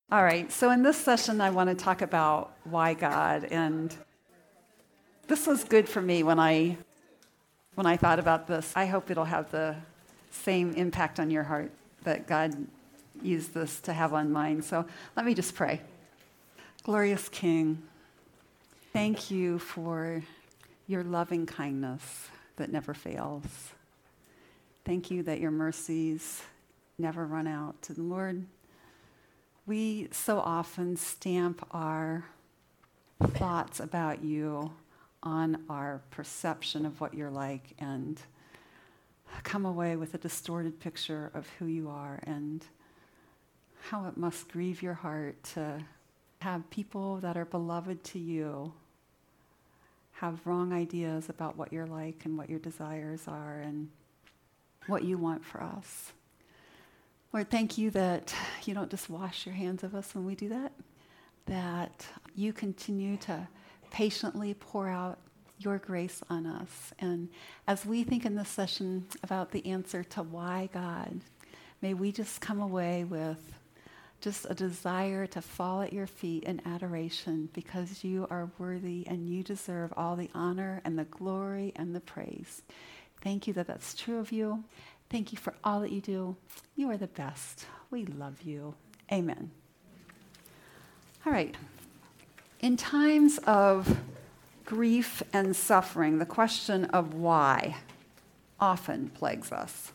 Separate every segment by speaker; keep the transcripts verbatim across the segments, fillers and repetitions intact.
Speaker 1: All right, so in this session, I want to talk about why God, and this was good for me when I when I thought about this. I hope it'll have the same impact on your heart that God used this to have on mine. So let me just pray. Glorious King, thank you for your loving kindness that never fails. Thank you that your mercies never run out. And Lord, we so often stamp our thoughts about you on our perception of what you're like and come away with a distorted picture of who you are and how it must grieve your heart to have people that are beloved to you have wrong ideas about what you're like and what your desires are and what you want for us. Lord, thank you that you don't just wash your hands of us when we do that, that you continue to patiently pour out your grace on us. And as we think in this session about the answer to why God, may we just come away with just a desire to fall at your feet in adoration because you are worthy and you deserve all the honor and the glory and the praise. Thank you that that's true of you. Thank you for all that you do. You are the best. We love you. Amen. All right. In times of grief and suffering, the question of why often plagues us.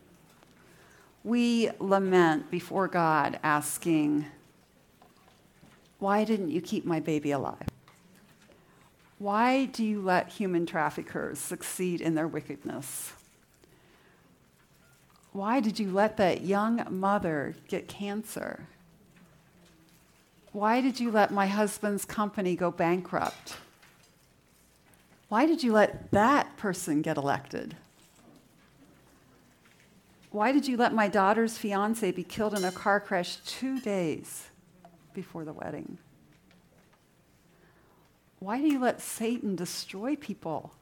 Speaker 1: We lament before God asking, why didn't you keep my baby alive? Why do you let human traffickers succeed in their wickedness? Why did you let that young mother get cancer? Why did you let my husband's company go bankrupt? Why did you let that person get elected? Why did you let my daughter's fiance be killed in a car crash two days before the wedding? Why do you let Satan destroy people?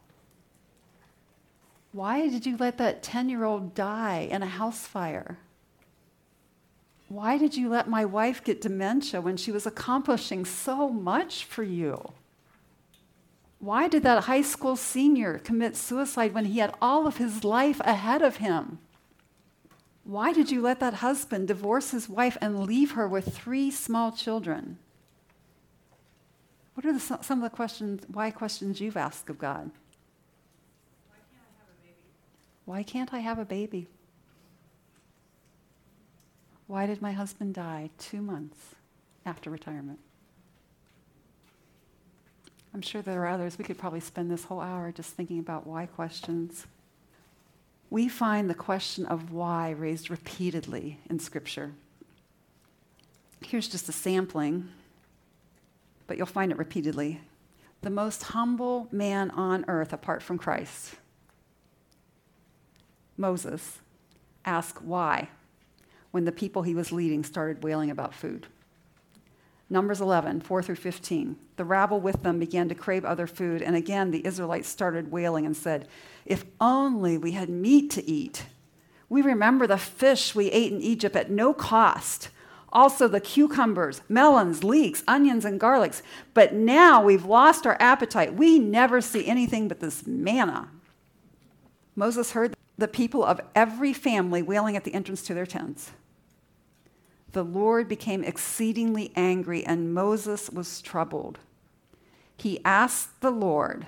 Speaker 1: Why did you let that ten-year-old die in a house fire? Why did you let my wife get dementia when she was accomplishing so much for you? Why did that high school senior commit suicide when he had all of his life ahead of him? Why did you let that husband divorce his wife and leave her with three small children? What are the, some of the questions, why questions you've asked of God? Why can't I have a baby? Why did my husband die two months after retirement? I'm sure there are others. We could probably spend this whole hour just thinking about why questions. We find the question of why raised repeatedly in Scripture. Here's just a sampling, but you'll find it repeatedly. The most humble man on earth apart from Christ, Moses, asked why when the people he was leading started wailing about food. Numbers eleven, four through fifteen. The rabble with them began to crave other food, and again the Israelites started wailing and said, if only we had meat to eat. We remember the fish we ate in Egypt at no cost. Also the cucumbers, melons, leeks, onions, and garlics. But now we've lost our appetite. We never see anything but this manna. Moses heard the people of every family wailing at the entrance to their tents. The Lord became exceedingly angry, and Moses was troubled. He asked the Lord,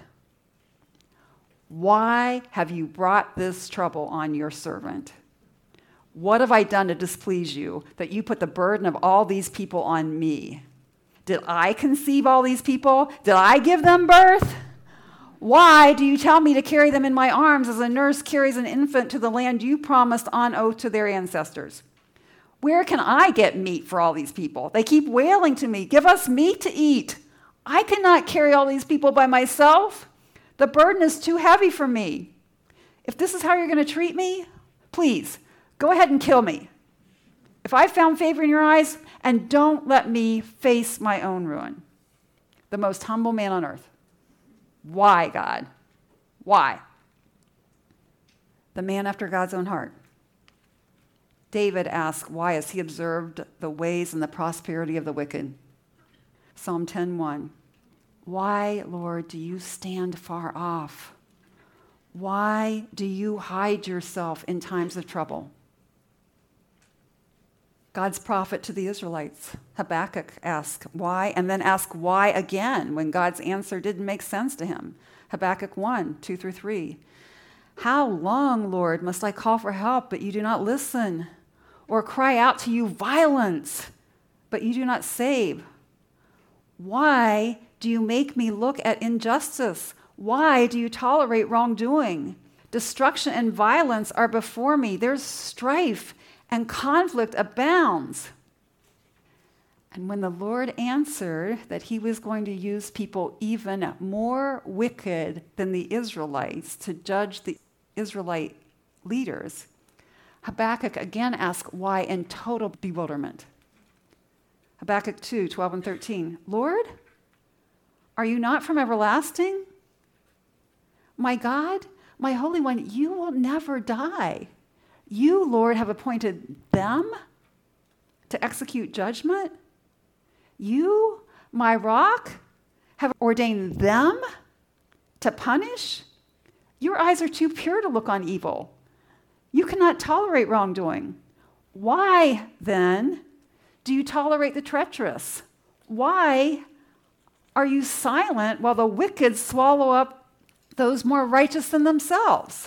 Speaker 1: why have you brought this trouble on your servant? What have I done to displease you, that you put the burden of all these people on me? Did I conceive all these people? Did I give them birth? Why do you tell me to carry them in my arms as a nurse carries an infant to the land you promised on oath to their ancestors? Where can I get meat for all these people? They keep wailing to me, give us meat to eat. I cannot carry all these people by myself. The burden is too heavy for me. If this is how you're going to treat me, please, go ahead and kill me. If I found favor in your eyes, and don't let me face my own ruin. The most humble man on earth. Why, God? Why? The man after God's own heart. David asked why as he observed the ways and the prosperity of the wicked. Psalm ten one. Why, Lord, do you stand far off? Why do you hide yourself in times of trouble? God's prophet to the Israelites, Habakkuk, asked why, and then asked why again when God's answer didn't make sense to him. Habakkuk one, two through three. How long, Lord, must I call for help, but you do not listen? Or cry out to you violence, but you do not save? Why do you make me look at injustice? Why do you tolerate wrongdoing? Destruction and violence are before me. There's strife and conflict abounds. And when the Lord answered that he was going to use people even more wicked than the Israelites to judge the Israelite leaders, Habakkuk again asked why in total bewilderment. Habakkuk two, twelve and thirteen. Lord, are you not from everlasting? My God, my Holy One, you will never die. You, Lord, have appointed them to execute judgment. You, my rock, have ordained them to punish. Your eyes are too pure to look on evil. You cannot tolerate wrongdoing. Why, then, do you tolerate the treacherous? Why are you silent while the wicked swallow up those more righteous than themselves?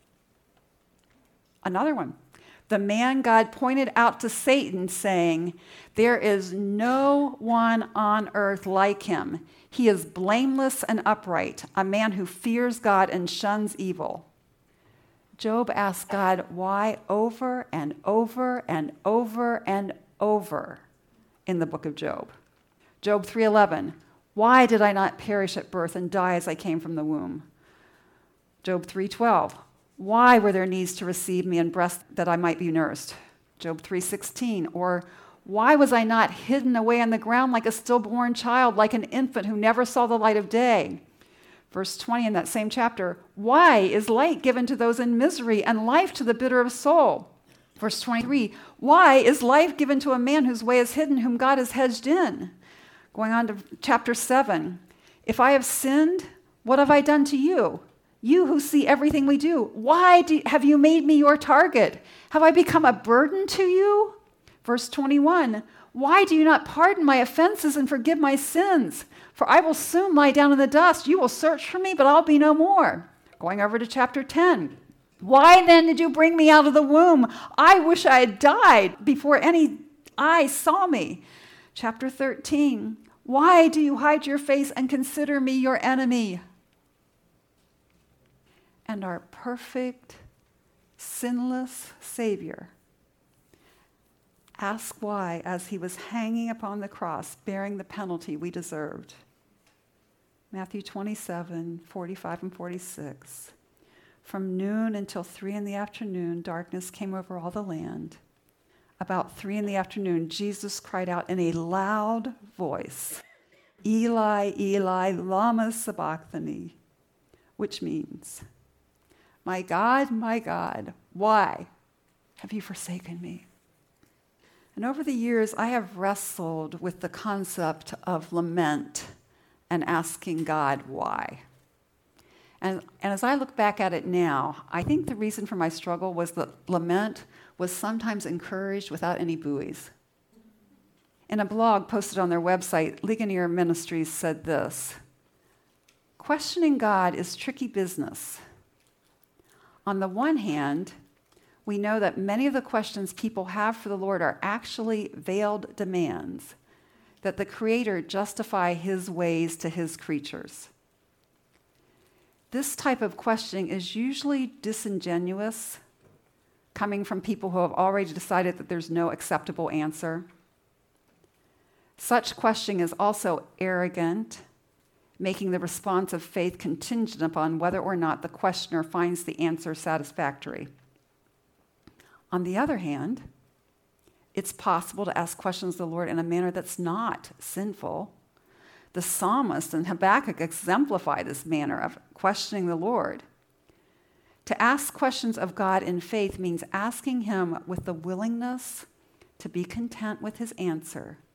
Speaker 1: Another one. The man God pointed out to Satan, saying, there is no one on earth like him. He is blameless and upright, a man who fears God and shuns evil. Job asked God why over and over and over and over in the book of Job. Job three eleven. Why did I not perish at birth and die as I came from the womb? Job three twelve. Why were there knees to receive me and breasts that I might be nursed? Job three sixteen. Or why was I not hidden away on the ground like a stillborn child, like an infant who never saw the light of day? Verse twenty in that same chapter. Why is light given to those in misery and life to the bitter of soul? Verse twenty-three. Why is life given to a man whose way is hidden, whom God has hedged in? Going on to chapter seven. If I have sinned, what have I done to you? You who see everything we do, why do, have you made me your target? Have I become a burden to you? Verse twenty-one, why do you not pardon my offenses and forgive my sins? For I will soon lie down in the dust. You will search for me, but I'll be no more. Going over to chapter ten. Why then did you bring me out of the womb? I wish I had died before any eye saw me. Chapter thirteen. Why do you hide your face and consider me your enemy? And our perfect, sinless Savior asked why as he was hanging upon the cross, bearing the penalty we deserved. Matthew twenty-seven, forty-five and forty-six. From noon until three in the afternoon, darkness came over all the land. About three in the afternoon, Jesus cried out in a loud voice, Eli, Eli, lama sabachthani, which means, my God, my God, why have you forsaken me? And over the years, I have wrestled with the concept of lament and asking God why. And, and as I look back at it now, I think the reason for my struggle was that lament was sometimes encouraged without any buoys. In a blog posted on their website, Ligonier Ministries said this, questioning God is tricky business. On the one hand, we know that many of the questions people have for the Lord are actually veiled demands, that the Creator justify his ways to his creatures. This type of questioning is usually disingenuous, coming from people who have already decided that there's no acceptable answer. Such questioning is also arrogant, making the response of faith contingent upon whether or not the questioner finds the answer satisfactory. On the other hand, it's possible to ask questions of the Lord in a manner that's not sinful. The psalmist and Habakkuk exemplify this manner of questioning the Lord. To ask questions of God in faith means asking him with the willingness to be content with his answer